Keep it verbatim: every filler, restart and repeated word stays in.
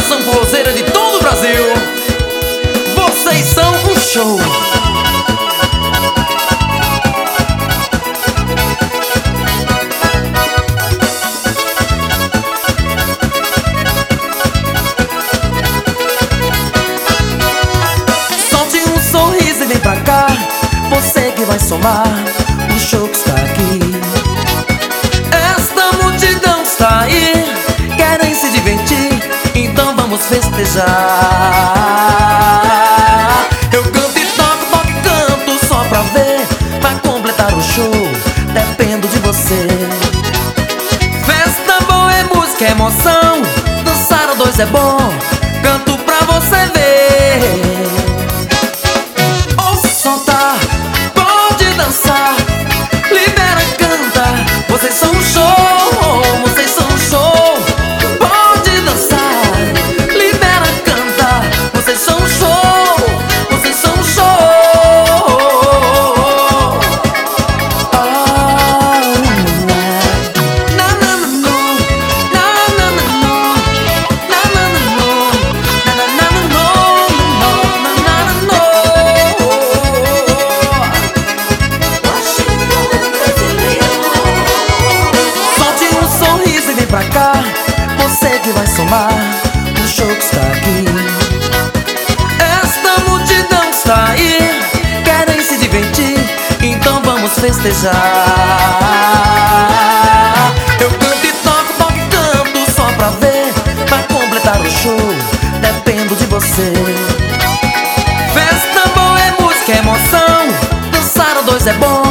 nação forrozeira de todo o Brasil. Vocês são um show. Solte um sorriso e vem pra cá, você que vai somar o show que está aqui. Esta multidão está aí, querem se divertir, então vamos festejar. Eu canto e toco, toco e canto só pra ver, pra completar o show, dependo de você. Festa boa é música, é emoção, dançar a dois é bom, canto pra você ver. Ouça o som tá, pode dançar, libera, canta, vocês são um show, vocês são um show. Pode dançar, libera, canta, vocês são um show, vocês são um show. Oh, na na na no, na na na no, na na na no, na na na no, na na na no. Solte um sorriso e vem pra cá, você que vai somar o show que está aqui. Esta multidão está aí, querem se divertir, então vamos festejar. Eu canto e toco, toco e canto só pra ver, pra completar o show, dependo de você. Festa boa é música, é emoção, dançar a dois é bom,